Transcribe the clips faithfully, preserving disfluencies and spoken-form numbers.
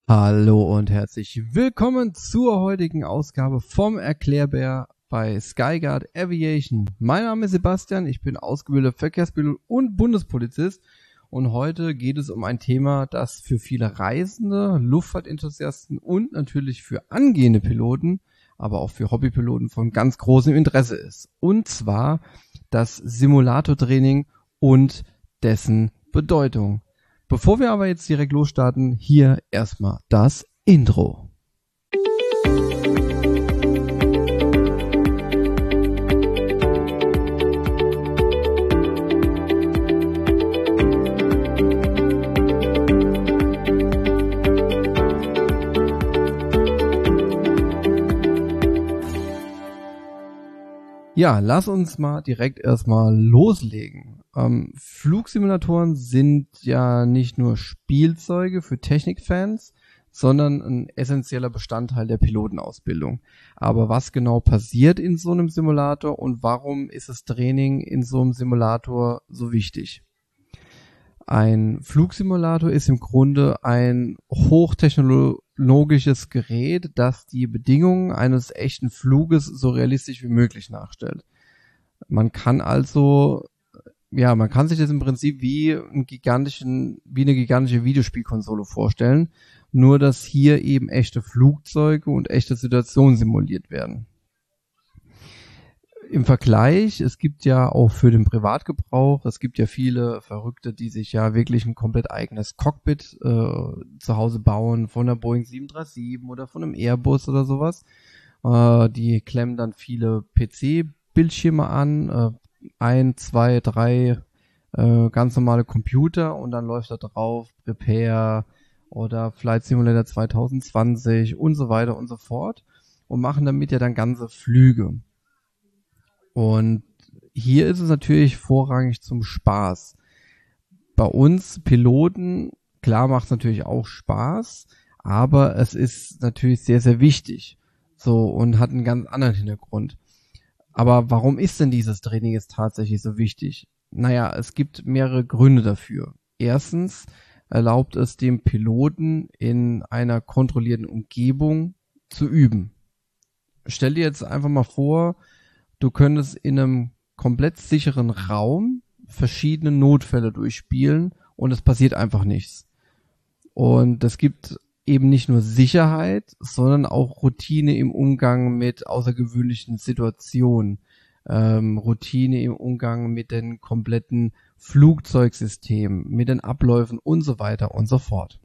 Hallo und herzlich willkommen zur heutigen Ausgabe vom Erklärbär bei Skyguard Aviation. Mein Name ist Sebastian, ich bin ausgebildeter Verkehrspilot und Bundespolizist und heute geht es um ein Thema, das für viele Reisende, Luftfahrtenthusiasten und natürlich für angehende Piloten, aber auch für Hobbypiloten von ganz großem Interesse ist. Und zwar das Simulatortraining und dessen Bedeutung. Bevor wir aber jetzt direkt losstarten, hier erstmal das Intro. Ja, lass uns mal direkt erstmal loslegen. Ähm, Flugsimulatoren sind ja nicht nur Spielzeuge für Technikfans, sondern ein essentieller Bestandteil der Pilotenausbildung. Aber was genau passiert in so einem Simulator und warum ist das Training in so einem Simulator so wichtig? Ein Flugsimulator ist im Grunde ein hochtechnologisches Gerät, das die Bedingungen eines echten Fluges so realistisch wie möglich nachstellt. Man kann also Ja, man kann sich das im Prinzip wie einen gigantischen, wie eine gigantische Videospielkonsole vorstellen, nur dass hier eben echte Flugzeuge und echte Situationen simuliert werden. Im Vergleich, es gibt ja auch für den Privatgebrauch, es gibt ja viele Verrückte, die sich ja wirklich ein komplett eigenes Cockpit äh, zu Hause bauen, von der Boeing sieben drei sieben oder von einem Airbus oder sowas. Äh, die klemmen dann viele P C-Bildschirme an, äh, ein, zwei, drei äh, ganz normale Computer und dann läuft da drauf Prepare oder Flight Simulator zwanzig zwanzig und so weiter und so fort und machen damit ja dann ganze Flüge. Und hier ist es natürlich vorrangig zum Spaß. Bei uns Piloten, klar macht es natürlich auch Spaß, aber es ist natürlich sehr, sehr wichtig. So, und hat einen ganz anderen Hintergrund. Aber warum ist denn dieses Training jetzt tatsächlich so wichtig? Naja, es gibt mehrere Gründe dafür. Erstens erlaubt es dem Piloten in einer kontrollierten Umgebung zu üben. Stell dir jetzt einfach mal vor, du könntest in einem komplett sicheren Raum verschiedene Notfälle durchspielen und es passiert einfach nichts. Und es gibt eben nicht nur Sicherheit, sondern auch Routine im Umgang mit außergewöhnlichen Situationen, ähm, Routine im Umgang mit den kompletten Flugzeugsystemen, mit den Abläufen und so weiter und so fort.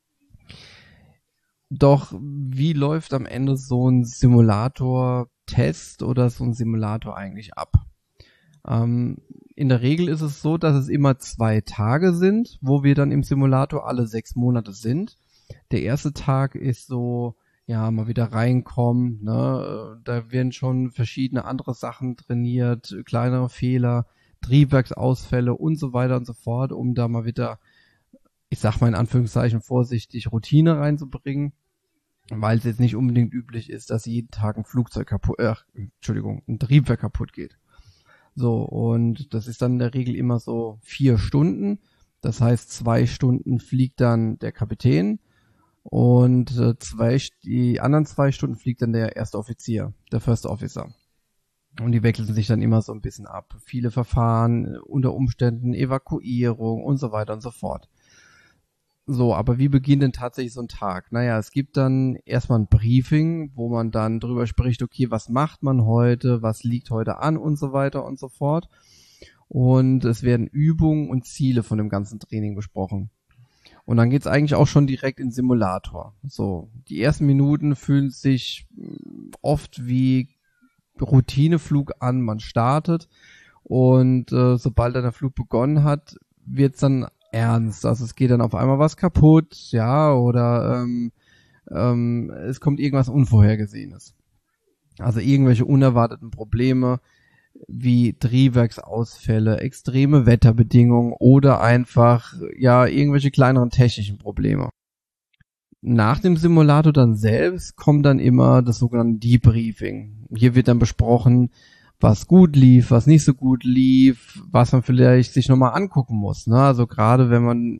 Doch wie läuft am Ende so ein Simulator-Test oder so ein Simulator eigentlich ab? Ähm, in der Regel ist es so, dass es immer zwei Tage sind, wo wir dann im Simulator alle sechs Monate sind. Der erste Tag ist so, ja, mal wieder reinkommen, ne, da werden schon verschiedene andere Sachen trainiert, kleinere Fehler, Triebwerksausfälle und so weiter und so fort, um da mal wieder, ich sag mal in Anführungszeichen vorsichtig, Routine reinzubringen, weil es jetzt nicht unbedingt üblich ist, dass jeden Tag ein Flugzeug kaputt, äh, Entschuldigung, ein Triebwerk kaputt geht. So, und das ist dann in der Regel immer so vier Stunden, das heißt zwei Stunden fliegt dann der Kapitän, und äh, zwei, die anderen zwei Stunden fliegt dann der erste Offizier, der First Officer. Und die wechseln sich dann immer so ein bisschen ab. Viele Verfahren, unter Umständen Evakuierung und so weiter und so fort. So, aber wie beginnt denn tatsächlich so ein Tag? Naja, es gibt dann erstmal ein Briefing, wo man dann drüber spricht, okay, was macht man heute, was liegt heute an und so weiter und so fort. Und es werden Übungen und Ziele von dem ganzen Training besprochen. Und dann geht's eigentlich auch schon direkt in Simulator. So, die ersten Minuten fühlen sich oft wie Routineflug an. Man startet und äh, sobald dann der Flug begonnen hat, wird's dann ernst. Also es geht dann auf einmal was kaputt, ja, oder ähm, ähm, es kommt irgendwas Unvorhergesehenes. Also irgendwelche unerwarteten Probleme wie Triebwerksausfälle, extreme Wetterbedingungen oder einfach, ja, irgendwelche kleineren technischen Probleme. Nach dem Simulator dann selbst kommt dann immer das sogenannte Debriefing. Hier wird dann besprochen, was gut lief, was nicht so gut lief, was man vielleicht sich nochmal angucken muss. Ne? Also gerade wenn man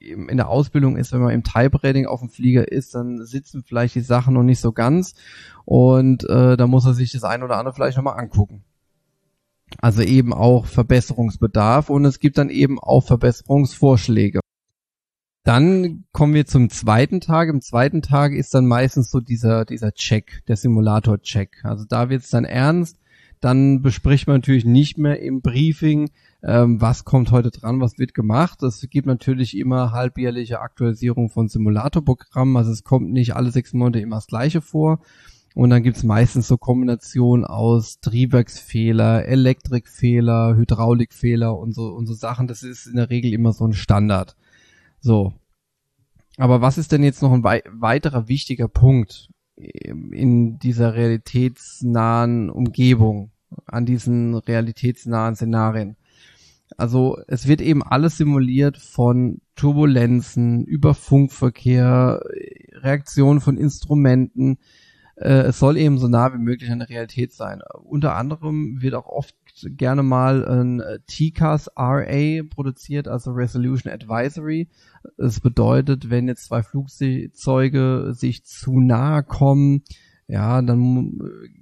in der Ausbildung ist, wenn man im Type-Rating auf dem Flieger ist, dann sitzen vielleicht die Sachen noch nicht so ganz und äh, da muss er sich das ein oder andere vielleicht nochmal angucken. Also eben auch Verbesserungsbedarf und es gibt dann eben auch Verbesserungsvorschläge. Dann kommen wir zum zweiten Tag. Im zweiten Tag ist dann meistens so dieser dieser Check, der Simulator-Check. Also da wird es dann ernst. Dann bespricht man natürlich nicht mehr im Briefing, ähm, was kommt heute dran, was wird gemacht. Es gibt natürlich immer halbjährliche Aktualisierung von Simulatorprogrammen. Also es kommt nicht alle sechs Monate immer das Gleiche vor. Und dann gibt's meistens so Kombinationen aus Triebwerksfehler, Elektrikfehler, Hydraulikfehler und so und so Sachen. Das ist in der Regel immer so ein Standard. So. Aber was ist denn jetzt noch ein wei- weiterer wichtiger Punkt in dieser realitätsnahen Umgebung, an diesen realitätsnahen Szenarien? Also es wird eben alles simuliert von Turbulenzen über Funkverkehr, Reaktionen von Instrumenten. Äh, es soll eben so nah wie möglich an der Realität sein. Unter anderem wird auch oft gerne mal ein T C A S R A produziert, also Resolution Advisory. Das bedeutet, wenn jetzt zwei Flugzeuge sich zu nahe kommen, ja, dann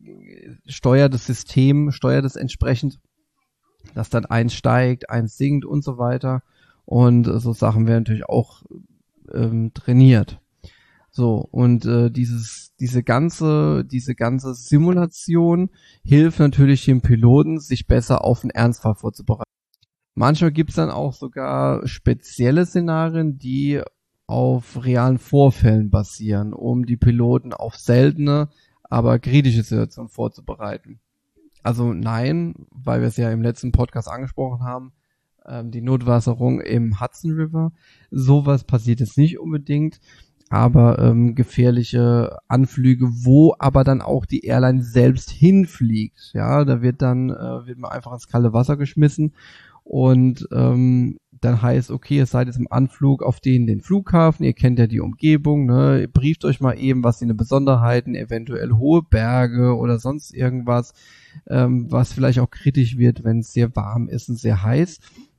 steuert das System, steuert es entsprechend, dass dann eins steigt, eins sinkt und so weiter. Und so Sachen werden natürlich auch ähm, trainiert. So, und äh, dieses, diese ganze, diese ganze Simulation hilft natürlich dem Piloten, sich besser auf einen Ernstfall vorzubereiten. Manchmal gibt's dann auch sogar spezielle Szenarien, die auf realen Vorfällen basieren, um die Piloten auf seltene, aber kritische Situationen vorzubereiten. Also nein, weil wir es ja im letzten Podcast angesprochen haben, ähm, die Notwasserung im Hudson River, sowas passiert jetzt nicht unbedingt, aber ähm, gefährliche Anflüge, wo aber dann auch die Airline selbst hinfliegt. Ja, da wird dann äh, wird man einfach ins kalte Wasser geschmissen und ähm, dann heißt, okay, ihr seid jetzt im Anflug auf den den Flughafen, ihr kennt ja die Umgebung, ne, ihr brieft euch mal eben, was sind die Besonderheiten, eventuell hohe Berge oder sonst irgendwas, ähm, was vielleicht auch kritisch wird, wenn es sehr warm ist und sehr heiß.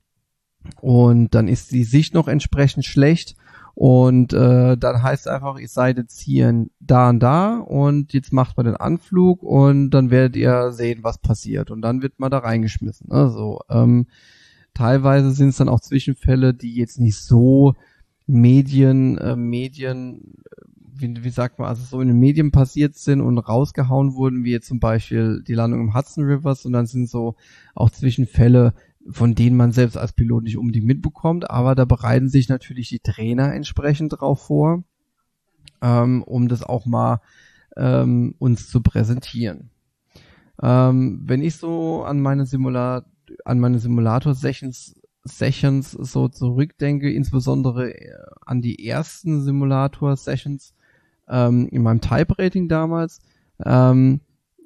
Und dann ist die Sicht noch entsprechend schlecht. Und äh, dann heißt es einfach, ihr seid jetzt hier da und da und jetzt macht man den Anflug und dann werdet ihr sehen, was passiert. Und dann wird man da reingeschmissen. Also ähm, teilweise sind es dann auch Zwischenfälle, die jetzt nicht so Medien, äh, Medien, wie, wie sagt man, also so in den Medien passiert sind und rausgehauen wurden, wie jetzt zum Beispiel die Landung im Hudson River, sondern sind so auch Zwischenfälle, von denen man selbst als Pilot nicht unbedingt mitbekommt, aber da bereiten sich natürlich die Trainer entsprechend drauf vor, ähm, um das auch mal ähm, uns zu präsentieren. Ähm, wenn ich so an meine Simula an meine Simulator-Sessions Sessions so zurückdenke, insbesondere an die ersten Simulator-Sessions ähm, in meinem Type-Rating damals, ähm,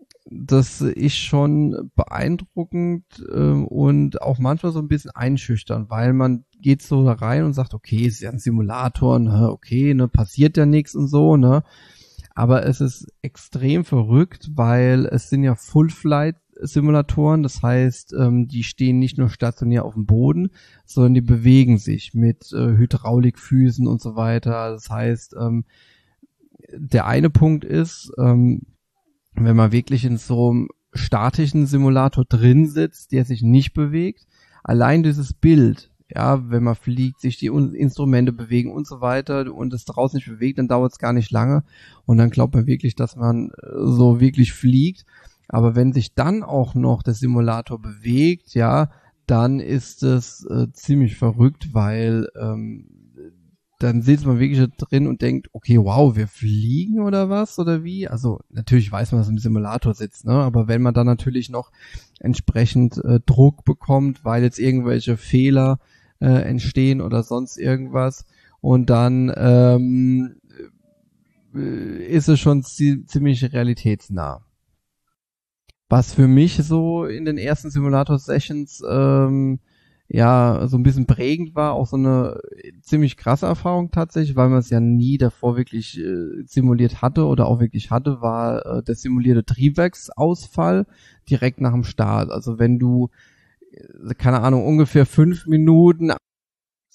das ist schon beeindruckend äh, und auch manchmal so ein bisschen einschüchternd, weil man geht so da rein und sagt, okay, ist ja ein Simulator, ne, okay, ne, passiert ja nichts und so, ne, aber es ist extrem verrückt, weil es sind ja Full-Flight-Simulatoren, das heißt, ähm, die stehen nicht nur stationär auf dem Boden, sondern die bewegen sich mit äh, Hydraulikfüßen und so weiter. Das heißt, ähm, der eine Punkt ist, ähm, wenn man wirklich in so einem statischen Simulator drin sitzt, der sich nicht bewegt, allein dieses Bild, ja, wenn man fliegt, sich die Instrumente bewegen und so weiter und es draußen nicht bewegt, dann dauert es gar nicht lange und dann glaubt man wirklich, dass man so wirklich fliegt. Aber wenn sich dann auch noch der Simulator bewegt, ja, dann ist es äh, ziemlich verrückt, weil ähm, dann sitzt man wirklich da drin und denkt, okay, wow, wir fliegen oder was oder wie? Also natürlich weiß man, dass man im Simulator sitzt, ne? Aber wenn man dann natürlich noch entsprechend äh, Druck bekommt, weil jetzt irgendwelche Fehler äh, entstehen oder sonst irgendwas und dann ähm, ist es schon zi- ziemlich realitätsnah. Was für mich so in den ersten Simulator-Sessions ähm, ja so ein bisschen prägend war, auch so eine ziemlich krasse Erfahrung tatsächlich, weil man es ja nie davor wirklich äh, simuliert hatte oder auch wirklich hatte, war äh, der simulierte Triebwerksausfall direkt nach dem Start. Also wenn du, äh, keine Ahnung, ungefähr fünf Minuten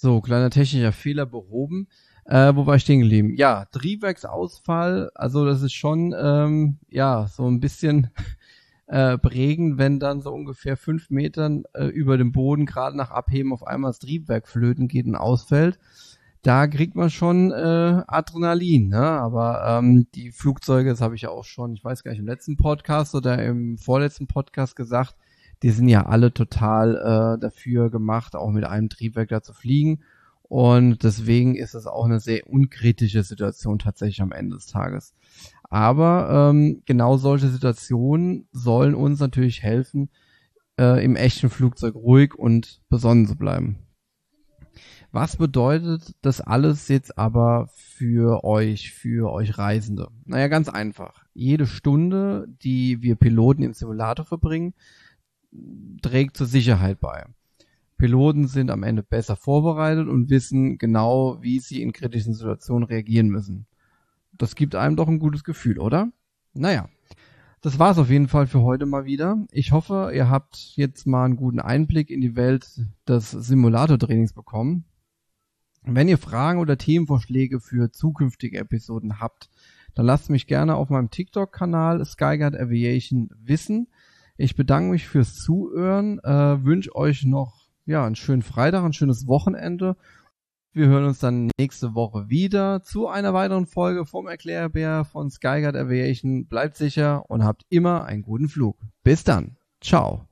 So, kleiner technischer Fehler behoben. Äh, wo war ich stehen geblieben? Ja, Triebwerksausfall, also das ist schon, ähm, ja, so ein bisschen äh, prägend, wenn dann so ungefähr fünf Metern äh, über dem Boden gerade nach Abheben auf einmal das Triebwerk flöten geht und ausfällt. Da kriegt man schon äh, Adrenalin, ne? Aber ähm, die Flugzeuge, das habe ich ja auch schon, ich weiß gar nicht, im letzten Podcast oder im vorletzten Podcast gesagt, die sind ja alle total äh, dafür gemacht, auch mit einem Triebwerk da zu fliegen. Und deswegen ist es auch eine sehr unkritische Situation tatsächlich am Ende des Tages. Aber ähm, genau solche Situationen sollen uns natürlich helfen, äh, im echten Flugzeug ruhig und besonnen zu bleiben. Was bedeutet das alles jetzt aber für euch, für euch Reisende? Naja, ganz einfach. Jede Stunde, die wir Piloten im Simulator verbringen, trägt zur Sicherheit bei. Piloten sind am Ende besser vorbereitet und wissen genau, wie sie in kritischen Situationen reagieren müssen. Das gibt einem doch ein gutes Gefühl, oder? Naja, das war's auf jeden Fall für heute mal wieder. Ich hoffe, ihr habt jetzt mal einen guten Einblick in die Welt des Simulator-Trainings bekommen. Wenn ihr Fragen oder Themenvorschläge für zukünftige Episoden habt, dann lasst mich gerne auf meinem TikTok-Kanal Skyguide Aviation wissen. Ich bedanke mich fürs Zuhören, äh, wünsche euch noch ja einen schönen Freitag, ein schönes Wochenende. Wir hören uns dann nächste Woche wieder zu einer weiteren Folge vom Erklärbär von Skyguide Aviation. Bleibt sicher und habt immer einen guten Flug. Bis dann. Ciao.